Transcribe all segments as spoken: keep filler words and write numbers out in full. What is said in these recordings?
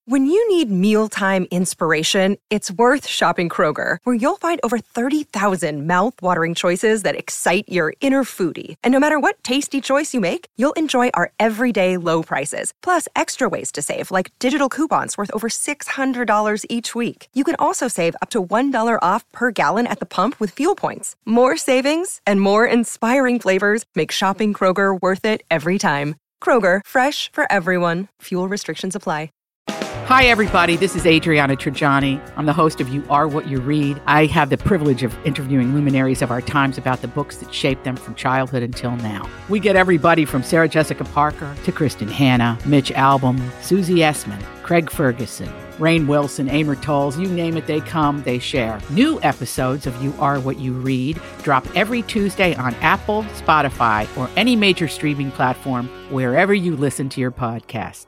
When you need mealtime inspiration, it's worth shopping Kroger, where you'll find over thirty thousand mouth-watering choices that excite your inner foodie. And no matter what tasty choice you make, you'll enjoy our everyday low prices, plus extra ways to save, like digital coupons worth over six hundred dollars each week. You can also save up to one dollar off per gallon at the pump with fuel points. More savings and more inspiring flavors make shopping Kroger worth it every time. Kroger, fresh for everyone. Fuel restrictions apply. Hi, everybody. This is Adriana Trajani. I'm the host of You Are What You Read. I have the privilege of interviewing luminaries of our times about the books that shaped them from childhood until now. We get everybody from Sarah Jessica Parker to Kristen Hanna, Mitch Albom, Susie Essman, Craig Ferguson, Rainn Wilson, Amor Tolls, you name it, they come, they share. New episodes of You Are What You Read drop every Tuesday on Apple, Spotify, or any major streaming platform wherever you listen to your podcasts.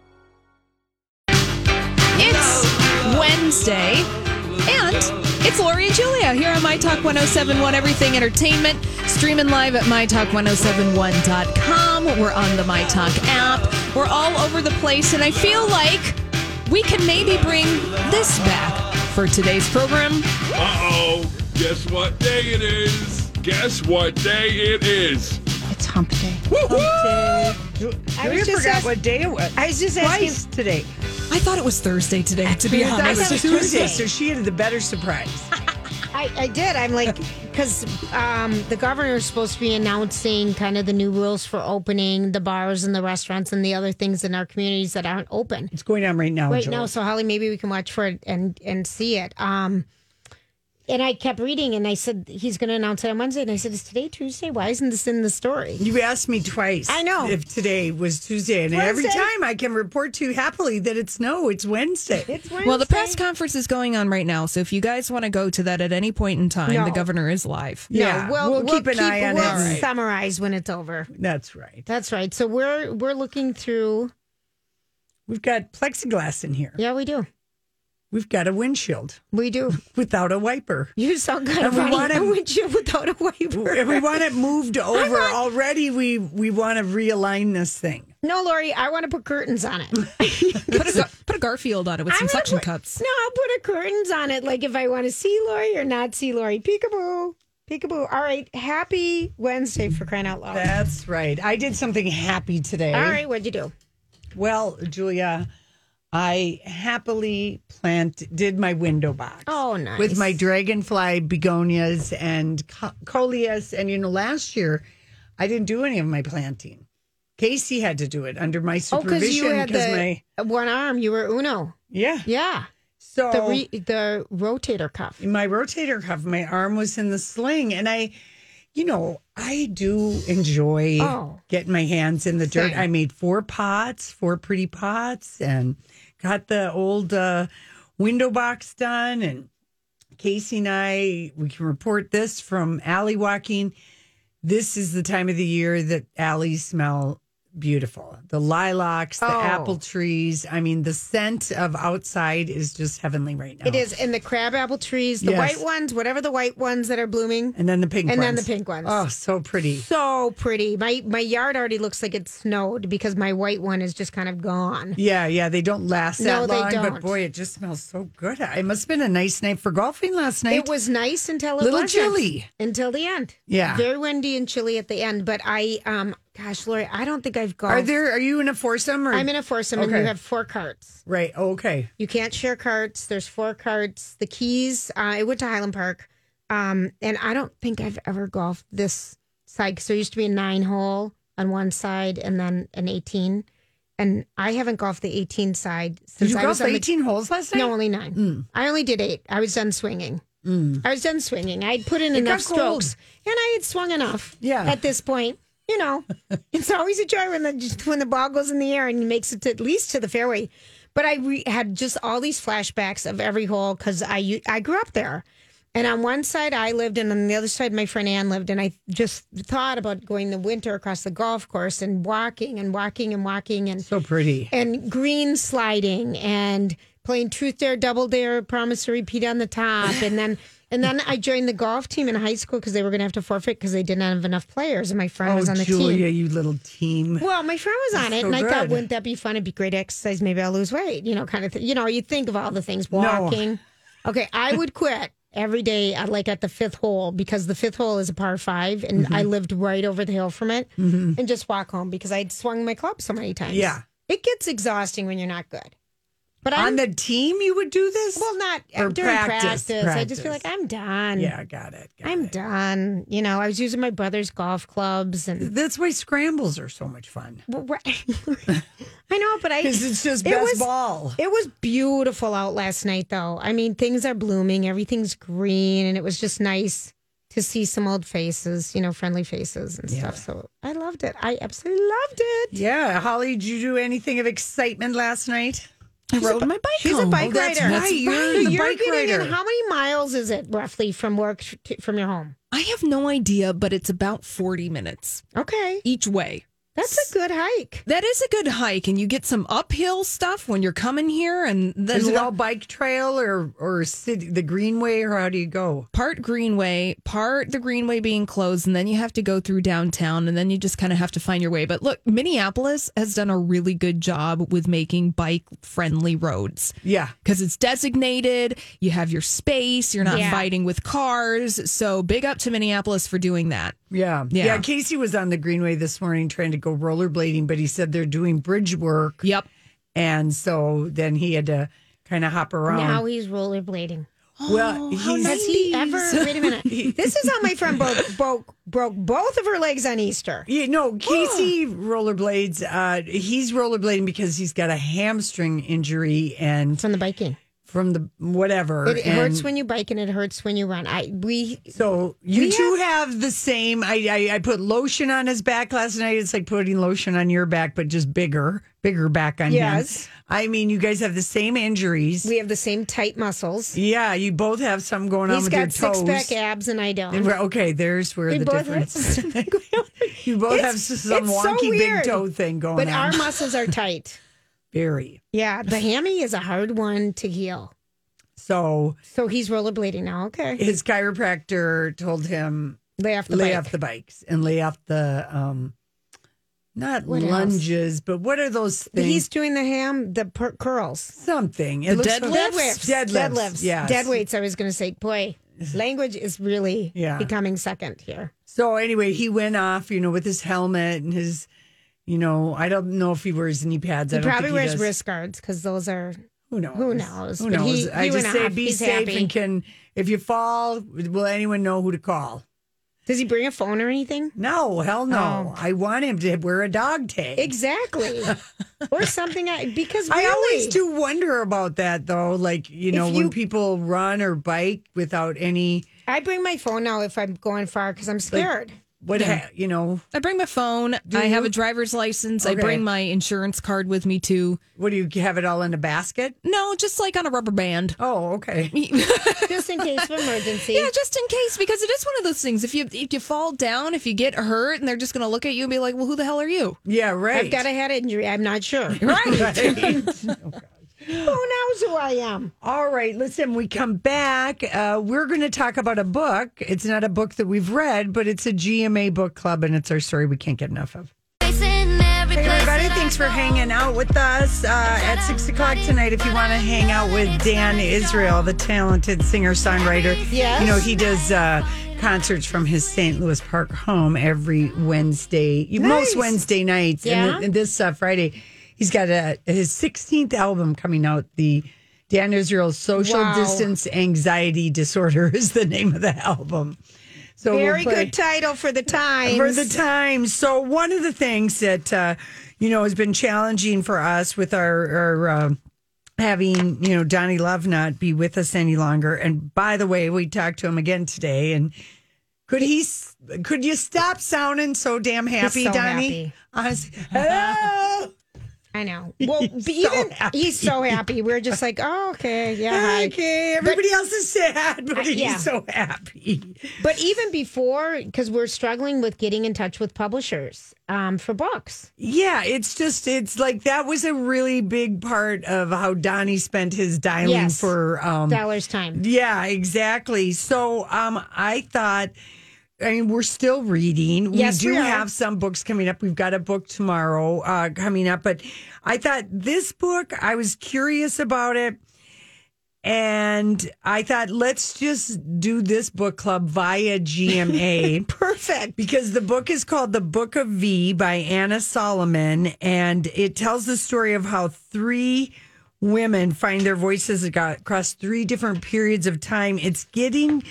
It's Wednesday, and it's Lori and Julia here on My Talk one oh seven point one Everything Entertainment, streaming live at my talk one oh seven one dot com. We're on the My Talk app. We're all over the place, and I feel like we can maybe bring this back for today's program. Uh-oh. Guess what day it is? Guess what day it is? It's hump day. Hump day. I was just forgot ask- what day it was. I was just Twice asking today. I thought it was Thursday today, to be I thought it honest. was Tuesday, so she had the better surprise. I, I did. I'm like, because um, the governor is supposed to be announcing kind of the new rules for opening the bars and the restaurants and the other things in our communities that aren't open It's going on right now. right Joel. now. So, Holly, maybe we can watch for it and, and see it. Um, and I kept reading, and I said, he's going to announce it on Wednesday. And I said, is today Tuesday? Why isn't this in the story? You asked me twice. I know. If today was Tuesday, and every Wednesday. time I can report to you happily that it's no, it's Wednesday. It's Wednesday. Well, the press conference is going on right now, so if you guys want to go to that at any point in time, No. the governor is live. No, Yeah, we'll, we'll keep an eye on we'll it. All right. summarize when it's over. That's right. That's right. So we're we're looking through. We've got plexiglass in here. Yeah, we do. We've got a windshield We do. without a wiper. You sound kind of And we funny. want A him- windshield without a wiper. If we want it moved over already, we we want to realign this thing. No, Lori, I want to put curtains on it. Put a, Gar- put a Garfield on it with some I'm gonna suction put- cups. No, I'll put a curtains on it, like if I want to see Lori or not see Lori. Peekaboo. Peekaboo. All right. Happy Wednesday for crying out loud. That's right. I did something happy today. All right. What'd you do? Well, Julia, I happily plant did my window box. Oh, nice. With my dragonfly begonias and co- coleus. And, you know, last year I didn't do any of my planting. Casey had to do it under my Oh, because supervision. you had my, the one arm. You were Uno. yeah. Yeah. So The re- the rotator cuff. my rotator cuff, my arm was in the sling. And I, you know, I do enjoy Oh. getting my hands in the dirt. Same. I made four pots, four pretty pots, and got the old uh, window box done. And Casey and I, we can report this from alley walking. This is the time of the year that alleys smell beautiful. The lilacs, the Oh. apple trees. I mean, the scent of outside is just heavenly right now. It is. And the crabapple trees, the Yes. white ones, whatever the white ones that are blooming. And then the pink And ones. then the pink ones. Oh, so pretty. So pretty. My my yard already looks like it snowed because my white one is just kind of gone. Yeah, yeah, they don't last No, that they long, don't. but boy, it just smells so good. It must have been a nice night for golfing last night. It was nice until it Little wasn't. chilly. Until the end. Yeah. Very windy and chilly at the end. But I, um, gosh, Lori, I don't think I've golfed. Are there? Are you in a foursome? Or? I'm in a foursome and Okay. you have four carts. Right. Okay. You can't share carts. There's four carts. The keys, uh, I went to Highland Park. Um, and I don't think I've ever golfed this side because there used to be a nine hole on one side and then an eighteen. And I haven't golfed the eighteen side Did since you I was golf on the eighteen holes last night? No, only nine. Mm. I only did eight. I was done swinging. I was done swinging. I'd put in It enough got cold. strokes, and I had swung enough. Yeah. At this point, you know, it's always a joy when the when the ball goes in the air and makes it to, at least to the fairway. But I re- had just all these flashbacks of every hole because I u- I grew up there, and on one side I lived, and on the other side my friend Ann lived, and I just thought about going the winter across the golf course and walking and walking and walking and So pretty. and green sliding and playing truth dare, double dare, promise to repeat on the top, and then And then I joined the golf team in high school because they were going to have to forfeit because they didn't have enough players. And my friend Oh, was on the Julia, team. you little team. Well, my friend was on That's it, so and I thought, good. wouldn't that be fun? It'd be great exercise. Maybe I'll lose weight, you know, kind of thing. You know, you think of all the things, walking. Okay, I would quit every day, uh, like at the fifth hole, because the fifth hole is a par five, and Mm-hmm. I lived right over the hill from it, and just walk home because I'd swung my club so many times. Yeah. It gets exhausting when you're not good. But I'm On the team, you would do this? well, not Or during practice, practice. I just feel like practice. I'm done. Yeah, got it. got I'm it. done. You know, I was using my brother's golf clubs and That's why scrambles are so much fun. I know, but I Because it's just it best was- ball. It was beautiful out last night, though. I mean, things are blooming, everything's green, and it was just nice to see some old faces, you know, friendly faces and stuff. So I loved it. I absolutely loved it. Yeah. Holly, did you do anything of excitement last night? I rode my bike She's home. a bike Oh, that's rider. right. You're So the you're bike getting in- rider. how many miles is it roughly from work to, from your home? I have no idea, but it's about forty minutes Okay, each way. that's a good hike. That is a good hike, and you get some uphill stuff when you're coming here, and then Is it all bike trail or or city, the Greenway, or how do you go? part Greenway, part the Greenway being closed, and then you have to go through downtown, and then you just kind of have to find your way. But look, Minneapolis has done a really good job with making bike-friendly roads. Yeah. Because it's designated, you have your space, you're not Yeah. fighting with cars. So big up to Minneapolis for doing that. Yeah. Yeah. Yeah. Casey was on the Greenway this morning trying to go rollerblading, but he said they're doing bridge work. Yep. And so then he had to kind of hop around. Now he's rollerblading. well, he's, Has he ever? Wait a minute. This is how my friend broke broke broke both of her legs on Easter. Yeah, no, Casey rollerblades. Uh, he's rollerblading because he's got a hamstring injury and From the biking. from the whatever. It hurts and when you bike and it hurts when you run. I we So you we two have, the same. I, I I put lotion on his back last night. It's like putting lotion on your back, but just bigger, bigger back on Yes. him. I mean, you guys have the same injuries. we have the same tight muscles. yeah, you both have something going on He's with your got toes. six pack abs and I don't. And we're- Okay, there's where We the both difference. have- You both It's- have some it's so wonky big weird. toe thing going But on. our muscles are tight. Very. Yeah, the hammy is a hard one to heal. So So he's rollerblading now. Okay, his chiropractor told him lay off the lay bike. off the bikes and lay off the um not What lunges, but what are those things? He's doing the ham, the per- curls, something. It The looks so- deadlifts? Deadlifts. deadlifts, Yes. dead weights. I was going to say, boy, language is really Yeah. becoming second here. So anyway, he went off, you know, with his helmet and his, you know, I don't know if he wears knee pads. I He don't probably think wears does. wist guards because those are. Who knows? Who knows? Who But knows? he- I he just went say off. be He's safe happy. and can, if you fall, will anyone know who to call? Does he bring a phone or anything? No, hell no. Oh. I want him to wear a dog tag. Exactly, or something. I, because I really, always do wonder about that, though. Like, you know, If when you- people run or bike without any, I bring my phone now if I'm going far because I'm scared. what, ha- you know, I bring my phone. I have a driver's license. I Okay. bring my insurance card with me too. what do you have it all in a basket? No, just like on a rubber band. Oh, okay. Just in case of emergency. Yeah, just in case, because it is one of those things. If you if you fall down, if you get hurt, and they're just going to look at you and be like, "Well, who the hell are you?" Yeah, right. I've got a head injury. I'm not sure. right. Who knows who I am? All right, listen, we come back. Uh, we're going to talk about a book. It's not a book that we've read, but it's a G M A book club, and it's our story we can't get enough of. Hey, everybody, thanks for hanging out with us uh, at six o'clock tonight. If you want to hang out with Dan Israel, the talented singer-songwriter. Yes. You know, he does uh, concerts from his Saint Louis Park home every Wednesday, most Nice. Wednesday nights. Yeah. And, and this uh, Friday, he's got a, his sixteenth album coming out, the Dan Israel's Social Wow. Distance Anxiety Disorder is the name of the album. So we'll Very play- good title for the times. for the time. So one of the things that uh, you know has been challenging for us with our, our uh, having you know Donnie Love not be with us any longer. And by the way, we talked to him again today, and could he? s- Could you stop sounding so damn happy, so Donnie? happy. Honestly, hello. I know. Well, but even happy. he's so happy. We're just like, oh, okay, yeah, hi. Okay, everybody But- else is sad, but Uh, he's yeah. so happy. But even before, because we're struggling with getting in touch with publishers um, for books. Yeah, it's just, it's like that was a really big part of how Donnie spent his dialing Yes. for. Um, Dollars time. yeah, exactly. So um, I thought, I mean, we're still reading. Yes, we do we are. have some books coming up. We've got a book tomorrow uh, coming up. But I thought this book, I was curious about it. And I thought, let's just do this book club via G M A. Perfect. Because the book is called The Book of V by Anna Solomon. And it tells the story of how three women find their voices across three different periods of time. It's getting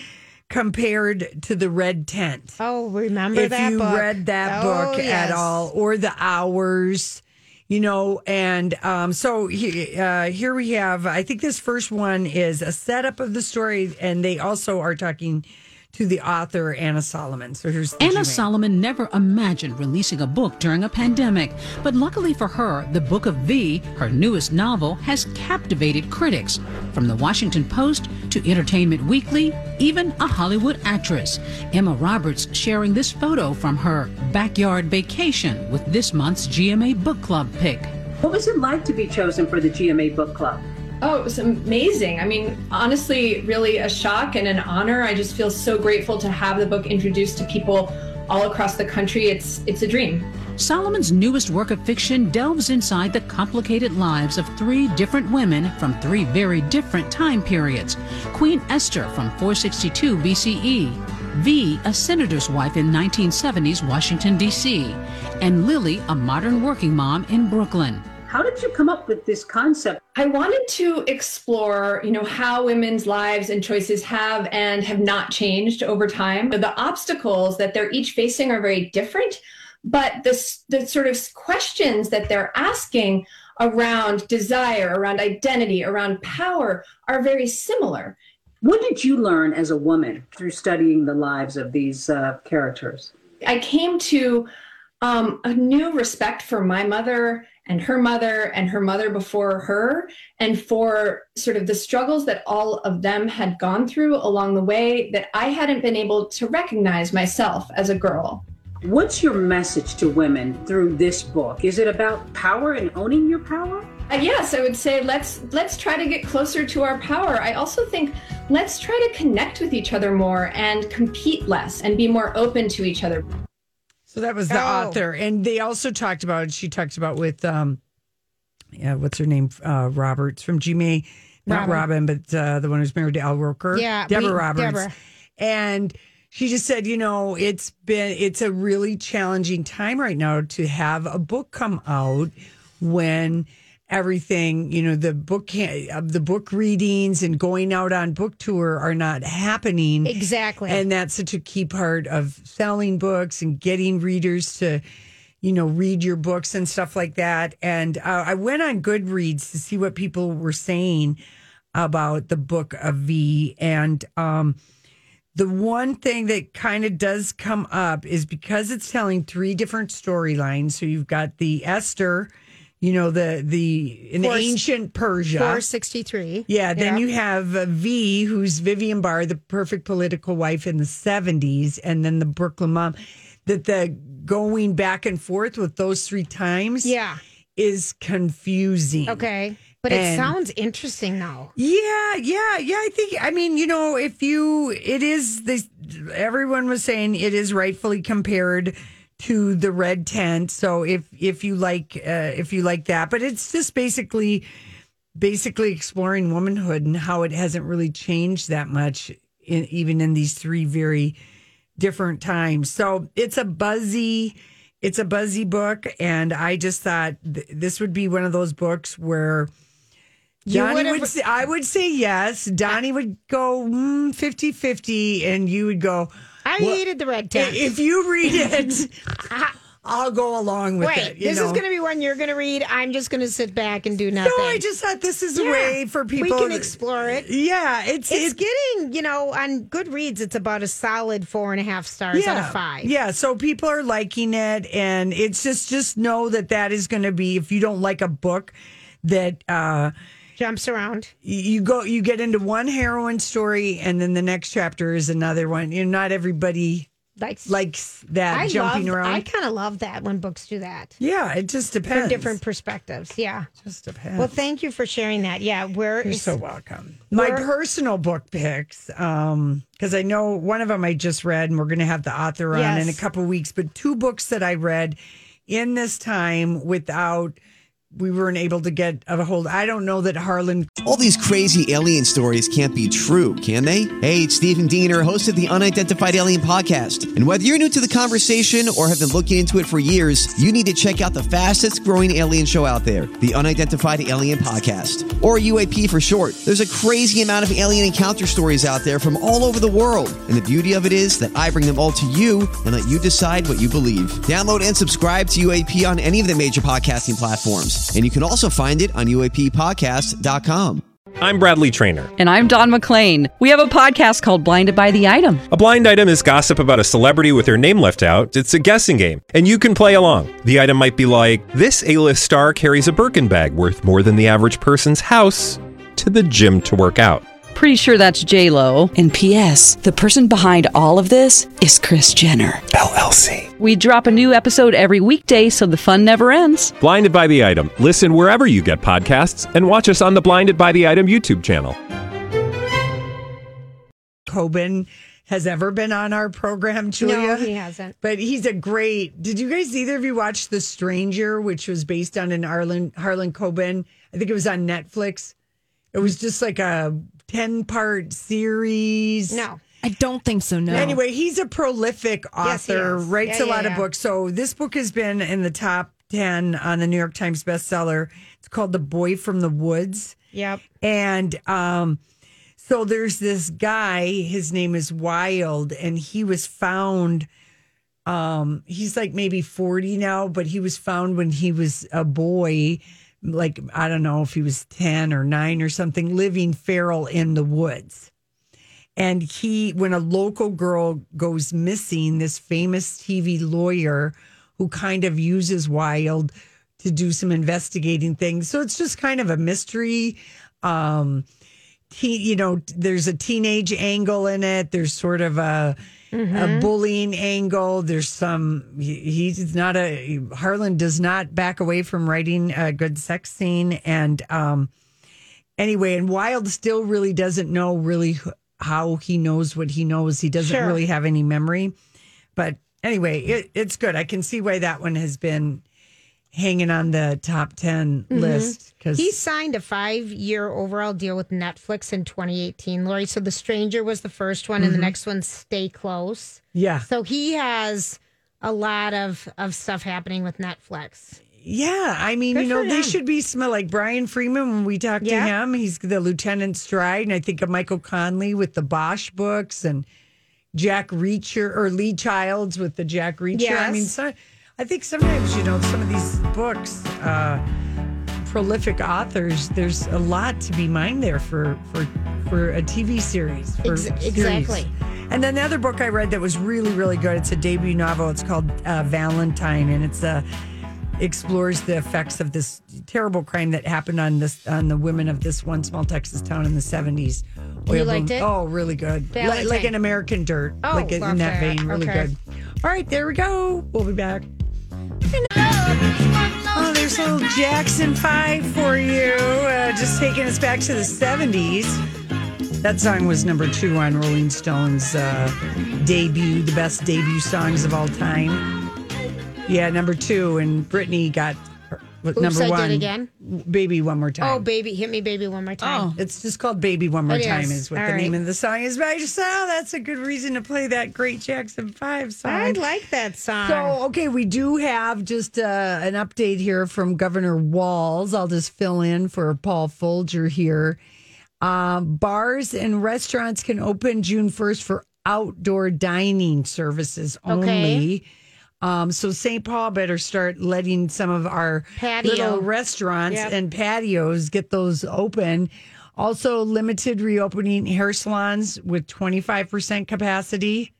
compared to The Red Tent. Oh, remember If that you book? read that Oh, book yes. at all, or The Hours, you know, and um, so he, uh, here we have, I think this first one is a setup of the story, and they also are talking to the author, Anna Solomon. So here's the Anna G M A. Solomon never imagined releasing a book during a pandemic. But luckily for her, The Book of V, her newest novel, has captivated critics. From the Washington Post to Entertainment Weekly, even a Hollywood actress. Emma Roberts sharing this photo from her backyard vacation with this month's G M A Book Club pick. What was it like to be chosen for the G M A Book Club? Oh, it was amazing. I mean, honestly, really a shock and an honor. I just feel so grateful to have the book introduced to people all across the country. It's it's a dream. Solomon's newest work of fiction delves inside the complicated lives of three different women from three very different time periods. Queen Esther from four sixty-two B C E, V, a senator's wife in nineteen seventies Washington, D C, and Lily, a modern working mom in Brooklyn. How did you come up with this concept? I wanted to explore, you know, how women's lives and choices have and have not changed over time. The obstacles that they're each facing are very different, but the, the sort of questions that they're asking around desire, around identity, around power are very similar. What did you learn as a woman through studying the lives of these uh, characters? I came to um, a new respect for my mother and her mother and her mother before her, and for sort of the struggles that all of them had gone through along the way that I hadn't been able to recognize myself as a girl. What's your message to women through this book? Is it about power and owning your power? Uh, yes, I would say let's let's try to get closer to our power. I also think let's try to connect with each other more and compete less and be more open to each other. So that was the Oh. author. And they also talked about, she talked about with, um, yeah, what's her name? Uh, Roberts from G M A. Not Robin, Robin. but uh, the one who's married to Al Roker. Yeah, Deborah we- Roberts. Deborah. And she just said, you know, it's been, it's a really challenging time right now to have a book come out when everything, you know, the book can't, uh, the book readings and going out on book tour are not happening. Exactly. And that's such a key part of selling books and getting readers to, you know, read your books and stuff like that. And uh, I went on Goodreads to see what people were saying about the Book of V. And um, the one thing that kind of does come up is because it's telling three different storylines. So you've got the Esther, you know, the the in Four- ancient Persia. four sixty-three. Yeah, then Yeah. you have uh, V, who's Vivian Barr, the perfect political wife in the seventies, and then the Brooklyn mom. That the going back and forth with those three times Yeah. is confusing. Okay. But it And- sounds interesting now. Yeah, yeah, yeah. I think, I mean, you know, if you, it is, this, everyone was saying it is rightfully compared to the Red Tent. So if, if you like, uh, if you like that, but it's just basically, basically exploring womanhood and how it hasn't really changed that much, in, even in these three very different times. So it's a buzzy, it's a buzzy book. And I just thought th- this would be one of those books where Donnie would've- would say, I would say yes. Donnie would go mm, fifty-fifty, and you would go, I well, hated the Red Tent. if you read it, I'll go along with Wait, it. You this know? is going to be one you're going to read. I'm just going to sit back and do nothing. No, I just thought this is a Yeah. way for people. We can that- explore it. Yeah, it's It's it- getting, you know, on Goodreads, it's about a solid four and a half stars out of five. Yeah, so people are liking it, and it's just just know that that is going to be, if you don't like a book that uh, jumps around, you go you get into one heroine story, and then the next chapter is another one. You know, not everybody likes likes that I jumping love, around. I kind of love that when books do that. Yeah, it just depends. From different perspectives. Yeah. Just depends. Well, thank you for sharing that. Yeah, we're You're so welcome. My We're- personal book picks, um, because I know one of them I just read, and we're going to have the author on Yes. in a couple weeks. But two books that I read in this time without we weren't able to get a hold. I don't know that Harlan. All these crazy alien stories can't be true, can they? Hey, it's Stephen Diener, host of the Unidentified Alien Podcast. And whether you're new to the conversation or have been looking into it for years, you need to check out the fastest growing alien show out there, the Unidentified Alien Podcast, or U A P for short. There's a crazy amount of alien encounter stories out there from all over the world. And the beauty of it is that I bring them all to you and let you decide what you believe. Download and subscribe to U A P on any of the major podcasting platforms. And you can also find it on U A P podcast dot com. I'm Bradley Trainer. And I'm Don McClain. We have a podcast called Blinded by the Item. A blind item is gossip about a celebrity with their name left out. It's a guessing game, and you can play along. The item might be like, this A-list star carries a Birkin bag worth more than the average person's house to the gym to work out. Pretty sure that's J-Lo. And P S the person behind all of this is Kris Jenner, L L C. We drop a new episode every weekday so the fun never ends. Blinded by the Item. Listen wherever you get podcasts and watch us on the Blinded by the Item YouTube channel. Coben has ever been on our program, Julia. No, he hasn't. But he's a great. Did you guys, either of you watch The Stranger, which was based on an Harlan, Harlan Coben? I think it was on Netflix. It was just like a ten-part series. No. I don't think so, no. Anyway, he's a prolific Yes, he author, is. writes Yeah, a yeah, lot yeah. of books. So this book has been in the top ten on the New York Times bestseller. It's called The Boy from the Woods. Yep. And um, so there's this guy, his name is Wild, and he was found, um, he's like maybe forty now, but he was found when he was a boy, like, I don't know if he was ten or nine or something, living feral in the woods. And he, when a local girl goes missing, this famous T V lawyer who kind of uses Wild to do some investigating things. So it's just kind of a mystery. Um, te- you know, there's a teenage angle in it. There's sort of a, Mm-hmm. a bullying angle. There's some, he, he's not a, Harlan does not back away from writing a good sex scene. And um, anyway, and Wild still really doesn't know really how he knows what he knows. He doesn't Sure. really have any memory. But anyway, it, it's good. I can see why that one has been hanging on the top ten Mm-hmm. list. Because He signed a five-year overall deal with Netflix in twenty eighteen, Lori. So The Stranger was the first one, and the next one, Stay Close. yeah. So he has a lot of, of stuff happening with Netflix. Yeah, I mean, Good you know, for they them. should be smell like Brian Freeman when we talked Yeah. to him. He's the Lieutenant Stride, and I think of Michael Conley with the Bosch books, and Jack Reacher or Lee Childs with the Jack Reacher. I Yes. mean, so, I think sometimes, you know, some of these books, uh, prolific authors, there's a lot to be mined there for for for a T V series. For Ex- series. exactly. And then the other book I read that was really, really good. It's a debut novel. It's called uh, Valentine, and it's a explores the effects of this terrible crime that happened on this on the women of this one small Texas town in the seventies. You liked it? Oh, really good. Like, Valentine. like an American Dirt. Oh, like in love that that. vein. Really Okay. good. All right, there we go. We'll be back. Oh, there's a little Jackson five for you. Uh, just taking us back to the seventies. That song was number two on Rolling Stone's uh, debut, the best debut songs of all time. Yeah, number two, and Britney got her- Oops, number I one. did again. Baby One More Time. Oh, baby, hit me, baby, one more time. It's just called Baby One More It Time is. is what All the right. name of the song is. But I just thought, oh, that's a good reason to play that great Jackson five song. I like that song. So, okay, we do have just uh, an update here from Governor Walz. I'll just fill in for Paul Folger here. Um, bars and restaurants can open June first for outdoor dining services only. Okay. Um, so Saint Paul better start letting some of our Patio. little restaurants Yep. and patios get those open. Also, limited reopening hair salons with twenty-five percent capacity.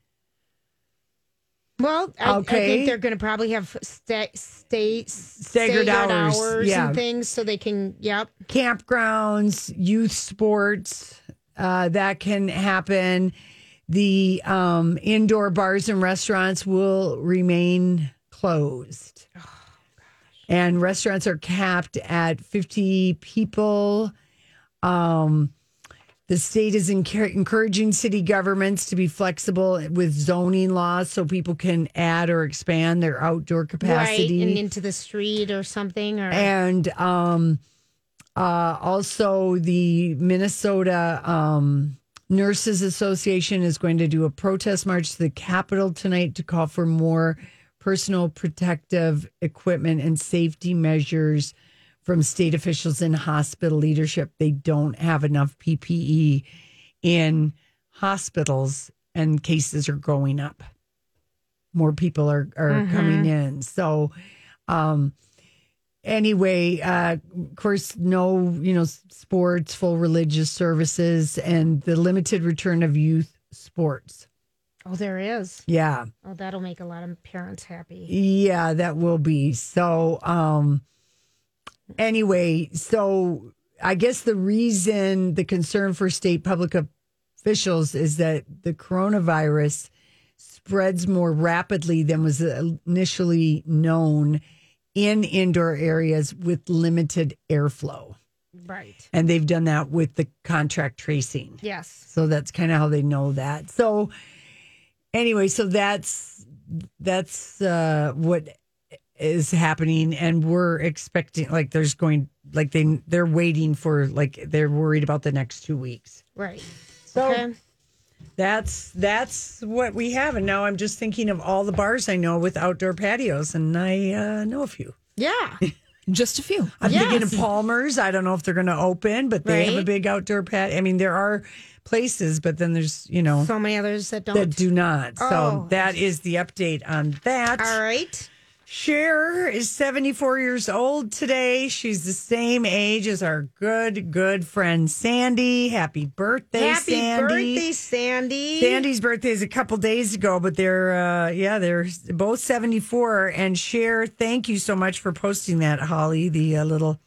Well, I, Okay. I think they're going to probably have sta- stay, Staggered hours, yeah. and things so they can, yep. Campgrounds, youth sports, uh, that can happen. The um, indoor bars and restaurants will remain closed. Oh, and restaurants are capped at fifty people. Um, the state is encour- encouraging city governments to be flexible with zoning laws so people can add or expand their outdoor capacity. Right, and into the street or something. Or And um, uh, also, the Minnesota um, Nurses Association is going to do a protest march to the Capitol tonight to call for more personal protective equipment and safety measures from state officials and hospital leadership. They don't have enough P P E in hospitals, and cases are going up. More people are, are Mhm. coming in. So, um, anyway, uh, of course, no, you know, sports, full religious services, and the limited return of youth sports. Oh, there is. Yeah. Oh, that'll make a lot of parents happy. Yeah, that will be. So, um, anyway, so I guess the reason, the concern for state public officials is that the coronavirus spreads more rapidly than was initially known in indoor areas with limited airflow. Right. And they've done that with the contract tracing. Yes. So that's kind of how they know that. So anyway, so that's that's uh, what is happening, and we're expecting like there's going like they they're waiting for like they're worried about the next two weeks. Right. So Okay. that's that's what we have, and now I'm just thinking of all the bars I know with outdoor patios, and I uh, know a few. Yeah. Just a few. I'm Yes. thinking of Palmer's. I don't know if they're going to open, but they have a Right. big outdoor patio. I mean, there are places, but then there's you know So many others that don't. that do not. So Oh. that is the update on that. All right. Cher is seventy-four years old today. She's the same age as our good, good friend Sandy. Happy birthday, Happy Sandy. birthday, Sandy. Sandy's birthday is a couple days ago, but they're, uh, yeah, they're both seventy-four. And Cher, thank you so much for posting that, Holly, the uh, little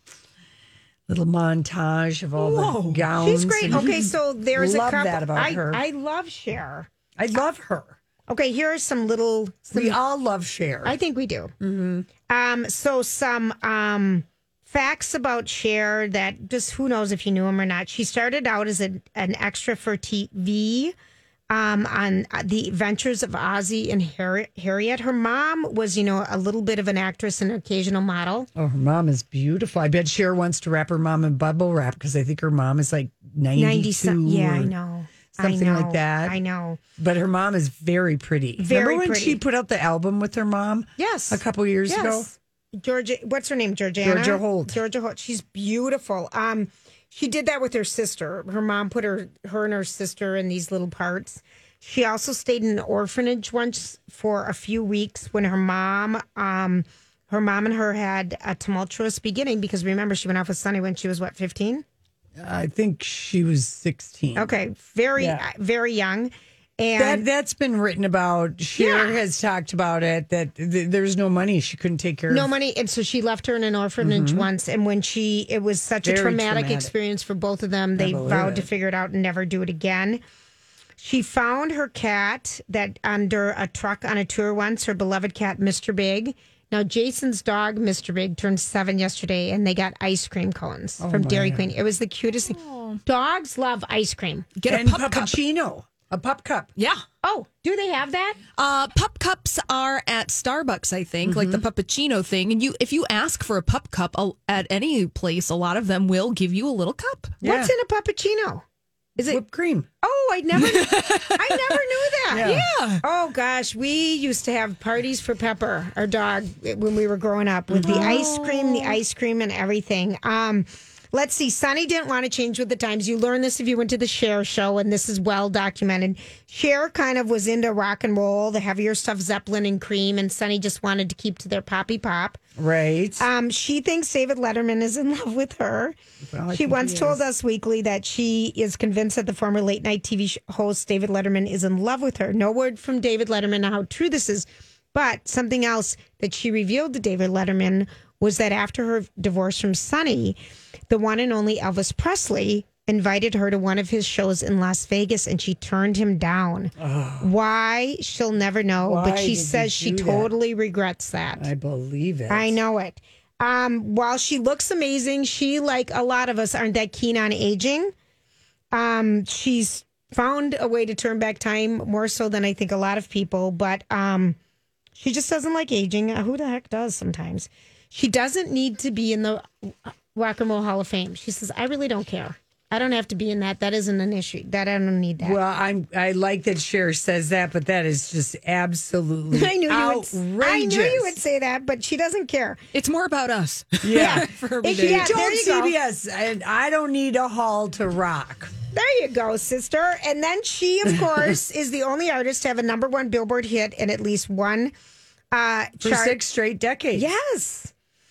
little montage of all the gowns. She's great. and- Okay, so there's love a couple. that about I, her. I love Cher. I love her. Okay, here are some little. Some, We all love Cher. I think we do. Mm-hmm. Um, so some um, facts about Cher that just who knows if you knew him or not. She started out as a, an extra for T V um, on the Adventures of Ozzie and Harriet. Harriet. Her mom was, you know, a little bit of an actress and an occasional model. Oh, her mom is beautiful. I bet Cher wants to wrap her mom in bubble wrap because I think her mom is like ninety-two. ninety some, yeah, or I know. Something I know, like that. I know. But her mom is very pretty. Very Remember when pretty. she put out the album with her mom? Yes. A couple years Yes. ago? Georgia, what's her name? Georgiana? Georgia Holt. Georgia Holt. She's beautiful. Um, she did that with her sister. Her mom put her, her and her sister in these little parts. She also stayed in an orphanage once for a few weeks when her mom, um, her mom and her had a tumultuous beginning because remember she went off with Sonny when she was what, fifteen? I think she was sixteen. Okay, very, Yeah. very young. And That, that's been written about. Cher Yeah. has talked about it, that th- there's no money. She couldn't take care no of. money, and so she left her in an orphanage once. And when she, it was such a Very traumatic, traumatic. experience for both of them. They believe vowed it. to figure it out and never do it again. She found her cat that under a truck on a tour once. Her beloved cat, Mister Big. Now Jason's dog, Mister Big, turned seven yesterday, and they got ice cream cones Oh, from Dairy Queen. It was the cutest thing. Dogs love ice cream. Get and a pup cup. puppuccino. A pup cup. Yeah. Oh, do they have that? Uh, pup cups are at Starbucks, I think, like the puppuccino thing. And you, if you ask for a pup cup uh, at any place, a lot of them will give you a little cup. What's in a puppuccino? Is it Whipped cream. Oh, I never, I never knew that. Yeah. Yeah. Oh gosh, we used to have parties for Pepper, our dog, when we were growing up, with the ice cream, the ice cream, and everything. Um, Let's see. Sonny didn't want to change with the times. You learn this if you went to the Cher show, and this is well documented. Cher kind of was into rock and roll, the heavier stuff, Zeppelin and Cream, and Sonny just wanted to keep to their poppy pop. Right. Um, she thinks David Letterman is in love with her. Well, I she think once he told is. Us Weekly that she is convinced that the former late night T V sh- host David Letterman is in love with her. No word from David Letterman on how true this is, but something else that she revealed to David Letterman was that after her divorce from Sonny, the one and only Elvis Presley invited her to one of his shows in Las Vegas, and she turned him down. Oh. Why? She'll never know, Why but she did says you she do that? totally regrets that. I believe it. I know it. Um, while she looks amazing, she, like a lot of us, aren't that keen on aging. Um, she's found a way to turn back time more so than I think a lot of people, but um, she just doesn't like aging. Who the heck does sometimes? She doesn't need to be in the Rock and Roll Hall of Fame. She says, I really don't care. I don't have to be in that. That isn't an issue. That I don't need that. Well, I'm. I like that Cher says that, but that is just absolutely I knew you outrageous. would. I knew you would say that, but she doesn't care. It's more about us. Yeah, For her If- to- yeah, there Don't you C go. B S, and I don't need a hall to rock. There you go, sister. And then she, of course, is the only artist to have a number one Billboard hit in at least one uh, For chart. six straight decades. Yes.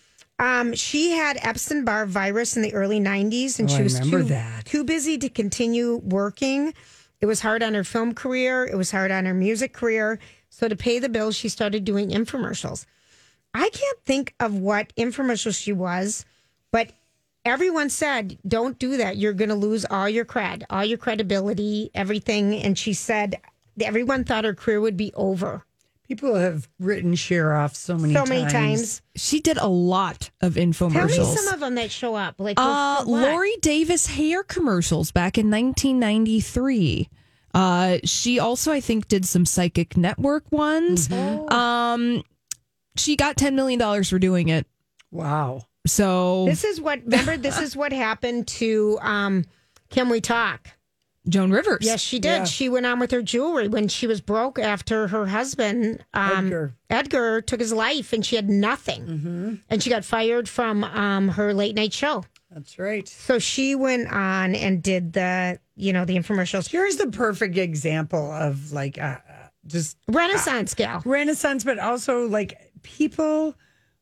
Um, she had Epstein-Barr virus in the early nineties, and Oh, she I was remember too, that. too busy to continue working. It was hard on her film career. It was hard on her music career. So to pay the bills, she started doing infomercials. I can't think of what infomercial she was, but everyone said, don't do that. You're going to lose all your cred, all your credibility, everything. And she said, everyone thought her career would be over. People have written Cher off so many So times. many times. She did a lot of Tell me infomercials. some of them that show up. Like Uh, for what? Lori Davis hair commercials back in nineteen ninety-three. Uh, she also, I think, did some Psychic Network ones. Mm-hmm. Um, she got ten million dollars for doing it. Wow. So This is what, remember, this is what happened to um, Can We Talk? Joan Rivers. Yes, she did. Yeah. She went on with her jewelry when she was broke after her husband, um, Edgar. Edgar, took his life, and she had nothing. Mm-hmm. And she got fired from um, her late night show. That's right. So she went on and did the, you know, the infomercials. Here's the perfect example of like uh, uh, just Renaissance gal. Renaissance, but also like people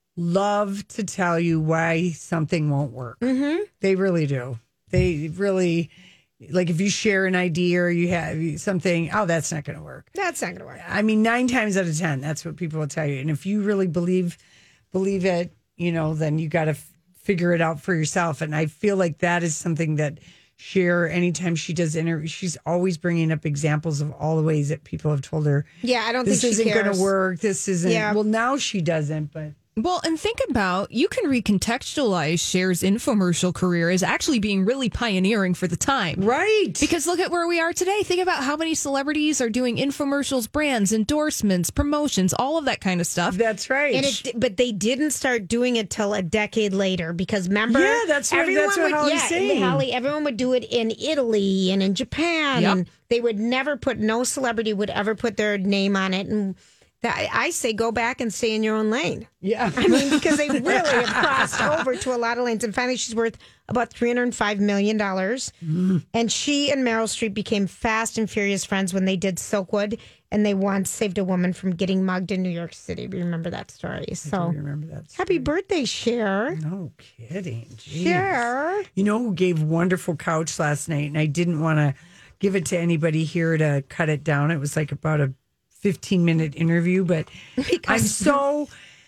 love to tell you why something won't work. Mm-hmm. They really do. They really, like if you share an idea or you have something, oh, that's not going to work. That's not going to work. I mean, nine times out of ten, that's what people will tell you. And if you really believe believe it, you know, then you got to f- figure it out for yourself. And I feel like that is something that Cher, anytime she does interviews, she's always bringing up examples of all the ways that people have told her, Yeah, I don't this think she isn't going cares. to work. This isn't. Yeah. Well, now she doesn't, but. Well, and think about, you can recontextualize Cher's infomercial career as actually being really pioneering for the time. Right. Because look at where we are today. Think about how many celebrities are doing infomercials, brands, endorsements, promotions, all of that kind of stuff. That's right. And it, but they didn't start doing it till a decade later because remember, Yeah, that's what- everyone that's what would, Holly's yeah, saying. Holly, everyone would do it in Italy and in Japan, Yep. and they would never put. No celebrity would ever put their name on it, and that, I say go back and stay in your own lane. Yeah. I mean, because they really have crossed over to a lot of lanes, and finally, she's worth about three hundred five million dollars. Mm. And she and Meryl Streep became fast and furious friends when they did Silkwood, and they once saved a woman from getting mugged in New York City. Remember that story? So I remember that. happy birthday, Cher. No kidding. Jeez. Cher. You know who gave wonderful couch last night, and I didn't want to give it to anybody here to cut it down. It was like about a fifteen minute interview, but I'm so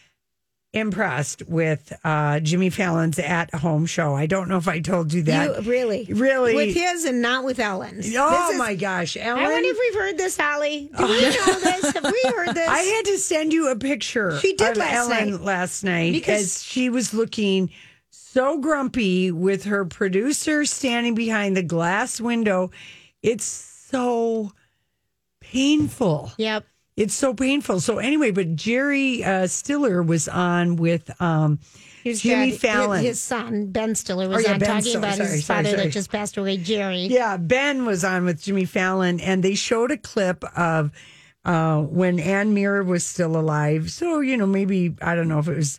impressed with uh, Jimmy Fallon's at home show. I don't know if I told you that. You, really? Really? With his and not with Ellen's. Oh This is- my gosh, Ellen! I wonder if we've heard this, Holly. Do we know this? Have we heard this? I had to send you a picture. She did of last Ellen night. last night Because- as she was looking so grumpy with her producer standing behind the glass window. It's so painful. Yep. It's so painful. So anyway, but Jerry uh, Stiller was on with um, His Jimmy dad- Fallon. His son, Ben Stiller, was Oh, yeah, on Ben talking Stiller. about Sorry, his sorry, father sorry. that just passed away, Jerry. Yeah, Ben was on with Jimmy Fallon, and they showed a clip of uh, when Ann Muir was still alive. So, you know, maybe, I don't know if it was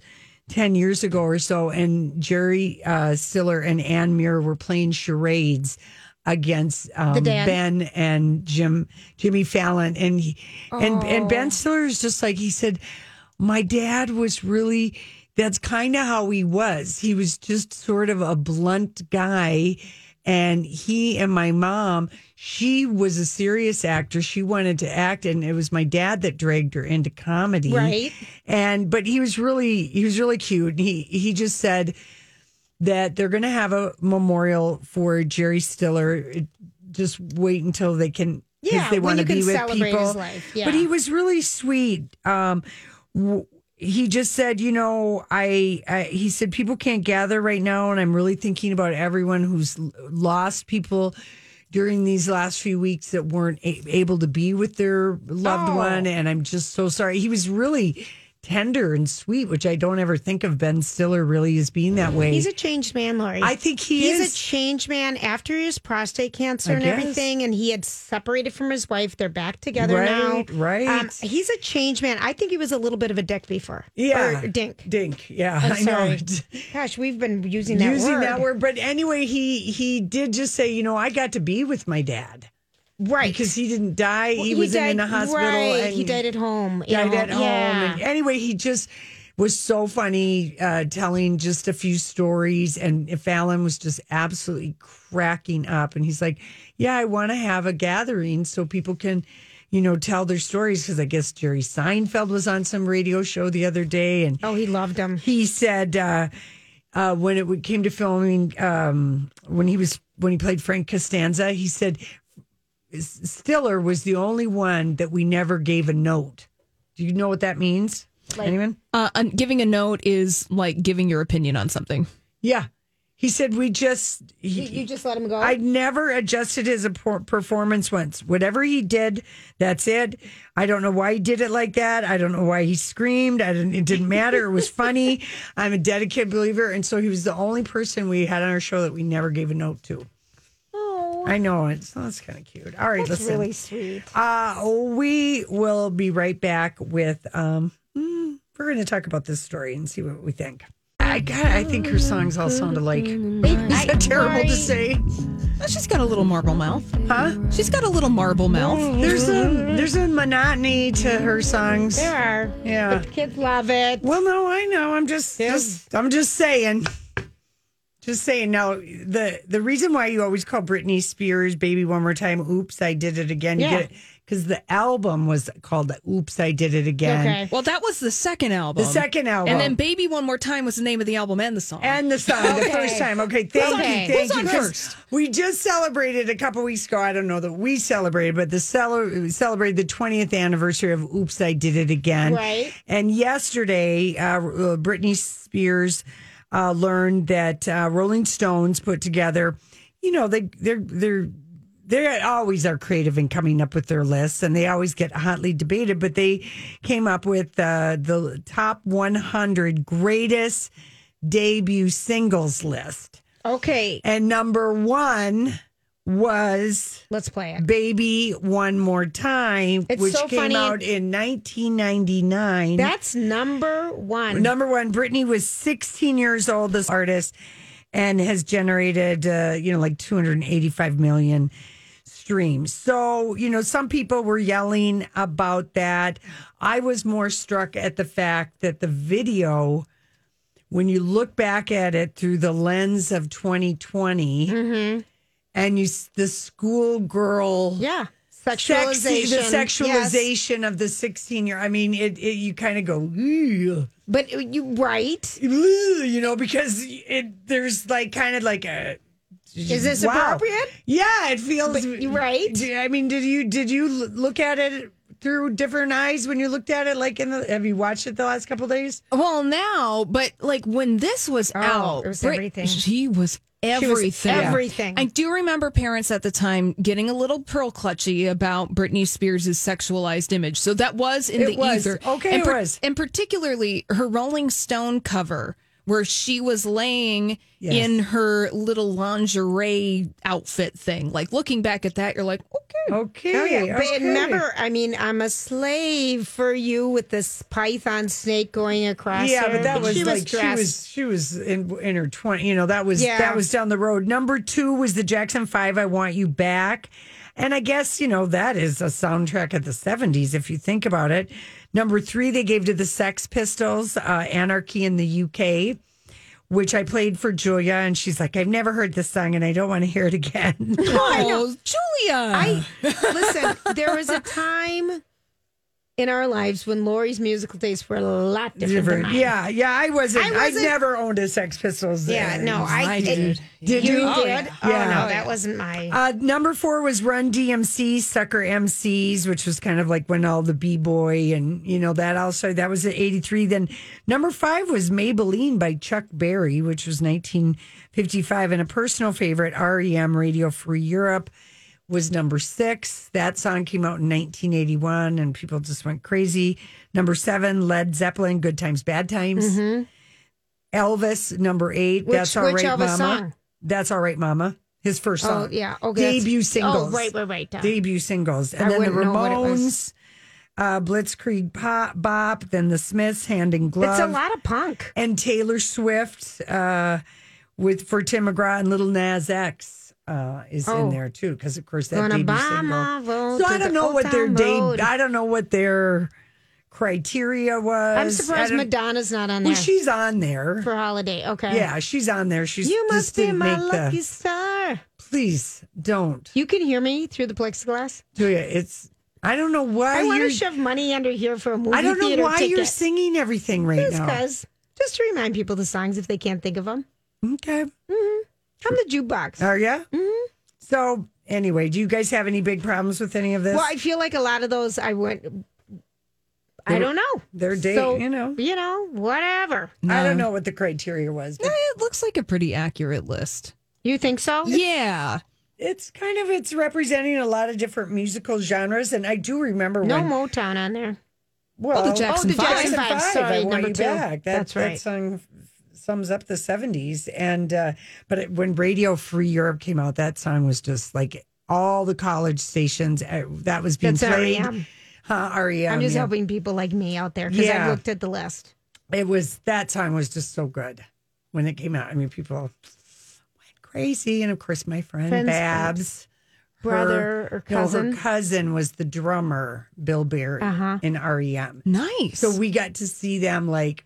ten years ago or so, and Jerry uh, Stiller and Ann Muir were playing charades against um, Ben and Jim Jimmy Fallon, and he, oh. and and Ben Stiller is just like, he said, my dad was really, that's kind of how he was. He was just sort of a blunt guy, and he and my mom, she was a serious actor. She wanted to act, and it was my dad that dragged her into comedy, right? And but he was really he was really cute. He he just said that they're going to have a memorial for Jerry Stiller. Just wait until they can, yeah, they want to be with people. His life. Yeah. But he was really sweet. Um, w- he just said, you know, I, I, he said, people can't gather right now, and I'm really thinking about everyone who's lost people during these last few weeks that weren't a- able to be with their loved Oh. one, and I'm just so sorry. He was really tender and sweet, which I don't ever think of Ben Stiller really as being that way. He's a changed man, Lori. I think he He's is. a changed man after his prostate cancer I and guess. everything, and he had separated from his wife. They're back together Right, now. right. Um, he's a changed man. I think he was a little bit of a dick before. Yeah. Or dink. Dink. Yeah, I'm I sorry. know. Gosh, we've been using that Using word. that word. But anyway, he he did just say, you know, I got to be with my dad. Right. Because he didn't die. Well, he he wasn't died- in a hospital. right, And he died at home. Died Yeah. at home. Yeah. And anyway, he just was so funny, uh, telling just a few stories. And Fallon was just absolutely cracking up. And he's like, yeah, I want to have a gathering so people can, you know, tell their stories. Because I guess Jerry Seinfeld was on some radio show the other day. And oh, he loved him. He said, uh, uh, when it came to filming, um, when he was when he played Frank Costanza, he said Stiller was the only one that we never gave a note. Do you know what that means? Like, Anyone? Uh, um, giving a note is like giving your opinion on something. Yeah. He said, we just... He, You, you just let him go? I never adjusted his appor- performance once. Whatever he did, that's it. I don't know why he did it like that. I don't know why he screamed. I didn't, it didn't matter. It was funny. I'm a dedicated believer. And so he was the only person we had on our show that we never gave a note to. Oh, I know. It's, that's kind of cute. All right, that's listen. really sweet. Uh, we will be right back with... Um, mm, we're going to talk about this story and see what we think. I got. I think her songs all sound alike. Is that terrible to say? Well, she's got a little marble mouth. Huh? She's got a little marble mouth. There's a there's a monotony to her songs. There are. Yeah. The kids love it. Well, no, I know. I'm just, just I'm just saying. Just saying. Now, the the reason why you always call Britney Spears "Baby One More Time," "Oops, I Did It Again," you Yeah. get it. Because the album was called "Oops, I Did It Again." Okay. Well, that was the second album. The second album. And then Baby One More Time was the name of the album and the song. And the song, the Okay. first time. Okay, thank Okay. you, thank Who's you. on 'Cause first? We just celebrated a couple weeks ago. I don't know that we celebrated, but the cele- celebrated the twentieth anniversary of "Oops, I Did It Again." Right. And yesterday, uh, uh, Britney Spears uh, learned that uh, Rolling Stones put together. You know, they they're they're. They always are creative in coming up with their lists, and they always get hotly debated. But they came up with uh, the top one hundred greatest debut singles list. Okay. And number one was Let's play it. "Baby One More Time," It's which so came funny. out in nineteen ninety-nine. That's number one. Number one, Britney was sixteen years old, this artist, and has generated, uh, you know, like two hundred eighty-five million streams. So, you know, some people were yelling about that. I was more struck at the fact that the video, when you look back at it through the lens of twenty twenty, Mm-hmm. and you the schoolgirl, Yeah. sexy, Sexualization. the sexualization of the sixteen year. I mean, it, it you kind of go, "Ew." But you right. You know, because it there's like kind of like a. Is this Wow. appropriate? Yeah, it feels But you're right. I mean, did you did you l- look at it through different eyes when you looked at it? Like, in the have you watched it the last couple of days? Well, now, but like when this was Oh, out, it was Brit- everything. She was She was everything. everything. I do remember parents at the time getting a little pearl clutchy about Britney Spears' sexualized image. So that was in It the was. ether. Okay, and it was. And particularly her Rolling Stone cover where she was laying Yes. in her little lingerie outfit thing. Like looking back at that, you're like, okay. Okay. Oh, yeah. But okay. remember, I mean, I'm a slave for you with this python snake going across. Yeah, her. but that was she like she dressed- was she was in in her twenty. You know, that was Yeah. that was down the road. Number two was the Jackson Five. I Want You Back, and I guess you know that is a soundtrack of the seventies if you think about it. Number three, they gave to the Sex Pistols, uh, "Anarchy in the U K." Which I played for Julia, and she's like, I've never heard this song, and I don't want to hear it again. Oh, Julia. I listen. There was a time in our lives when Lori's musical tastes were a lot different. Than mine. Yeah, yeah, I wasn't. I I wasn't- never owned a Sex Pistols. Yeah, uh, no, I, I did. did. Did you? you? did? Oh, Oh, yeah. no, Yeah. that wasn't my. Uh, number four was Run D M C, Sucker M Cs, which was kind of like when all the B-boy and, you know, that also, that was at eighty-three. Then number five was Maybelline by Chuck Berry, which was nineteen fifty-five. And a personal favorite, R E M, Radio Free Europe, was number six. That song came out in nineteen eighty-one and people just went crazy. Number seven, Led Zeppelin, Good Times, Bad Times. Mhm. Elvis, number eight, Which- That's All which Right, Elvis Mama. song? That's All Right, Mama. His first song. Oh, yeah. Okay, that's- Debut oh, singles. right, right, right. Debut singles. And I then the wouldn't know what it was. Ramones, uh, Blitzkrieg Pop, Bop, then the Smiths, Hand in Glove. It's a lot of punk. And Taylor Swift uh, with for Tim McGraw and Little Nas X uh, is Oh. in there too, because of course that Gonna debut buy my single. vote So to I don't the know Old what their Town date. Road. I don't know what their criteria was. I'm I surprised don't- Madonna's not on there Well, she's on there. for holiday. Okay. Yeah, she's on there. She's You just must be didn't my make lucky the. star. Please don't You can hear me through the plexiglass. do it. It's. I don't know why I want you're. to shove money under here for a movie I don't know theater why ticket. you're singing everything right Just now. because. Just to remind people the songs if they can't think of them. Okay. I'm the jukebox. Are ya? Mhm. So anyway, do you guys have any big problems with any of this? Well, I feel like a lot of those I went. I They're- don't know. Their date, So, you know. You know, whatever. I don't know what the criteria was, but It looks like a pretty accurate list. You think so? Yeah. it's kind of it's representing a lot of different musical genres, and I do remember No when. Motown on there. Well, Oh, the Jackson oh, the Five. Jackson Five. Sorry, I Want number You two. Back. That, That's right. That song sums up the seventies, and uh, but it, when Radio Free Europe came out, that song was just like all the college stations uh, that was being That's R E played. M. Huh, R E M. I'm just yeah. helping people like me out there because Yeah. I looked at the list. It was that song was just so good when it came out. I mean, people went crazy, and of course, my friend Friend's Babs, her- brother or no, cousin? her cousin was the drummer, Bill Berry, Uh-huh. in R E M. Nice. So we got to see them like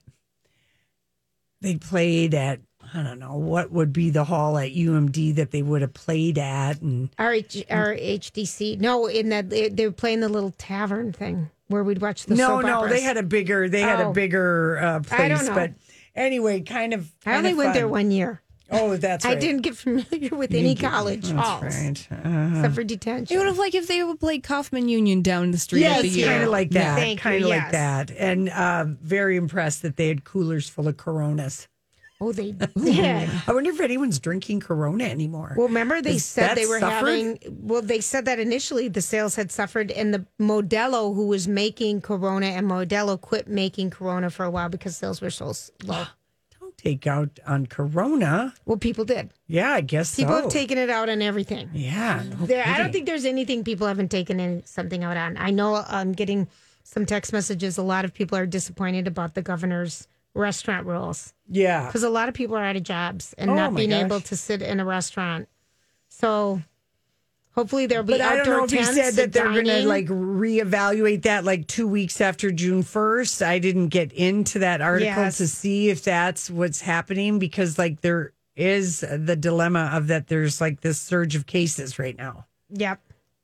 they played at I don't know what would be the hall at U M D that they would have played at, and R H, R H D C. No, in that they, they were playing the little tavern thing where we'd watch the no, soap no, operas. they had a bigger they had a Oh. bigger uh, place. I don't know. But anyway, kind of. I kind only of went there fun. one year. Oh, that's right. I didn't get familiar with You any didn't- college that's halls right. Uh-huh. except for It detention. would have like if they would play Kaufman Union down the street Yes, of the year. kind of like that. Thank you, Kind of like yes. that. And uh, very impressed that they had coolers full of Coronas. Oh, they did. I wonder if anyone's drinking Corona anymore. Well, remember they Has said that they were suffered? having. Well, they said that initially the sales had suffered, and the Modelo, who was making Corona, and Modelo quit making Corona for a while because sales were so low. Don't take out on Corona. Well, people did. Yeah, I guess People so. have taken it out on everything. Yeah. no There, I don't kidding. think there's anything people haven't taken any, something out on. I know I'm getting some text messages. A lot of people are disappointed about the governor's restaurant rules Yeah. because a lot of people are out of jobs and Oh, not my being gosh. able to sit in a restaurant. So hopefully there'll be But I don't outdoor know if he tents said that and they're going to dining. like reevaluate that like two weeks after June first. I didn't get into that article Yes. to see if that's what's happening because like there is the dilemma of that there's like this surge of cases right now. Yep.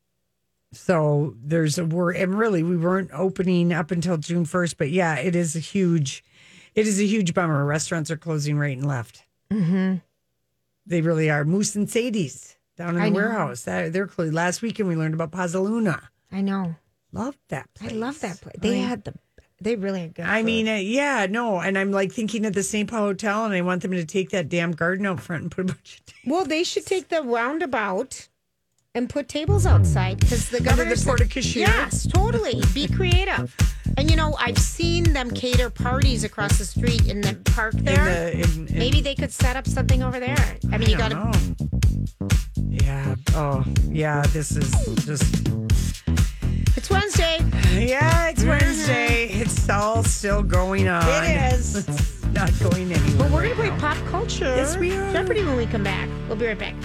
So there's a word, and really we weren't opening up until June first. But yeah, it is a huge, it is a huge bummer. Restaurants are closing right and left. Mm-hmm. They really are. Moose and Sadie's down in I the know. warehouse. That, they're closed. Last weekend we learned about Pazzaluna. I know. Love that I place. love that place. They had the. They really had good. I food. mean, uh, yeah, no. And I'm like thinking of the Saint Paul Hotel, and I want them to take that damn garden out front and put a bunch of well, they should take the roundabout and put tables outside because the Under governor the said- porte cochere? Yes, totally. Be creative. And you know, I've seen them cater parties across the street in the park there. In the, in, in, Maybe they could set up something over there. I mean, I you got to. Yeah. Oh, yeah. This is just. It's Wednesday. Yeah, it's Wednesday. It's all still going on. It is. It's not going anywhere. But we're right going to play now. pop culture. Yes, we are. Jeopardy when we come back. We'll be right back.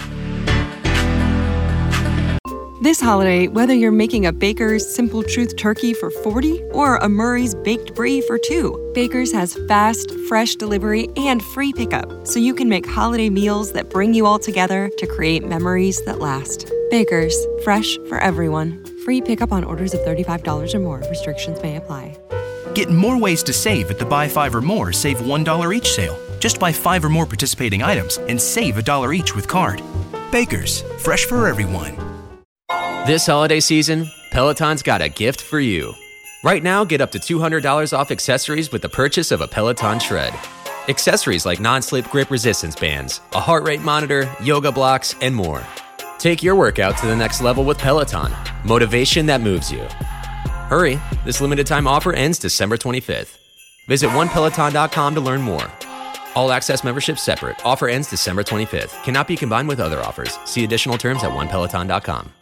This holiday, whether you're making a Baker's Simple Truth turkey for forty or a Murray's Baked Brie for two, Baker's has fast, fresh delivery and free pickup, so you can make holiday meals that bring you all together to create memories that last. Baker's, fresh for everyone. Free pickup on orders of thirty-five dollars or more. Restrictions may apply. Get more ways to save at the Buy Five or More Save one dollar each sale. Just buy five or more participating items and save a dollar each with card. Baker's, fresh for everyone. This holiday season, Peloton's got a gift for you. Right now, get up to two hundred dollars off accessories with the purchase of a Peloton Shred. Accessories like non-slip grip resistance bands, a heart rate monitor, yoga blocks, and more. Take your workout to the next level with Peloton. Motivation that moves you. Hurry, this limited time offer ends December twenty-fifth. Visit one peloton dot com to learn more. All access membership separate. Offer ends December twenty-fifth. Cannot be combined with other offers. See additional terms at one peloton dot com.